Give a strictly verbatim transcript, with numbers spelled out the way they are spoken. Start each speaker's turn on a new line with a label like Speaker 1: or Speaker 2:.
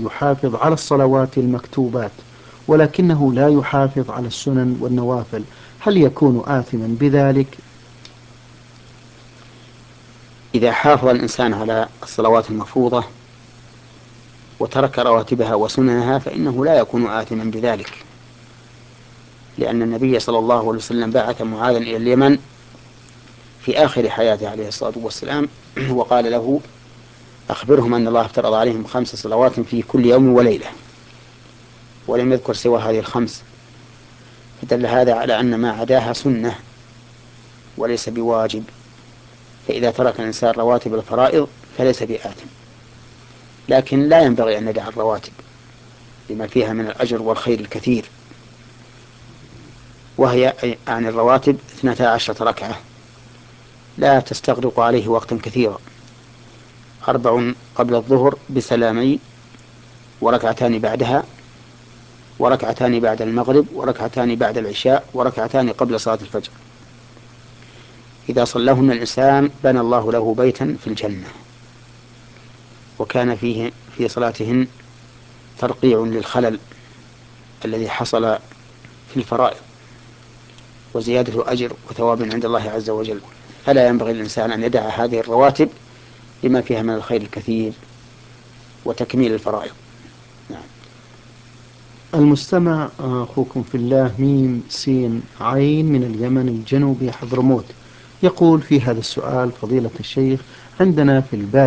Speaker 1: يحافظ على الصلوات المكتوبات ولكنه لا يحافظ على السنن والنوافل، هل يكون آثما بذلك؟
Speaker 2: إذا حافظ الإنسان على الصلوات المفروضة وترك رواتبها وسننها فإنه لا يكون آثما بذلك، لأن النبي صلى الله عليه وسلم بعث معاذا إلى اليمن في آخر حياته عليه الصلاة والسلام وقال له: أخبرهم أن الله افترض عليهم خمس صلوات في كل يوم وليلة، ولم يذكر سوى هذه الخمس، فدل هذا على أن ما عداها سنة وليس بواجب. فإذا ترك الإنسان رواتب الفرائض فليس بآثم، لكن لا ينبغي أن ندع الرواتب لما فيها من الأجر والخير الكثير، وهي عن الرواتب اثنتا عشرة ركعة لا تستغرق عليه وقتا كثيرا: أربع قبل الظهر بسلامين، وركعتان بعدها، وركعتان بعد المغرب، وركعتان بعد العشاء، وركعتان قبل صلاة الفجر. إذا صلىهن الإنسان بنى الله له بيتا في الجنة، وكان فيه في صلاتهن ترقيع للخلل الذي حصل في الفرائض وزيادة أجر وثواب عند الله عز وجل. فلا ينبغي للإنسان أن يدع هذه الرواتب لما فيها من الخير الكثير وتكميل الفرائض. نعم.
Speaker 1: المستمع أخوكم في الله ميم سين عين من اليمن الجنوبي حضرموت يقول في هذا السؤال: فضيلة الشيخ، عندنا في البادية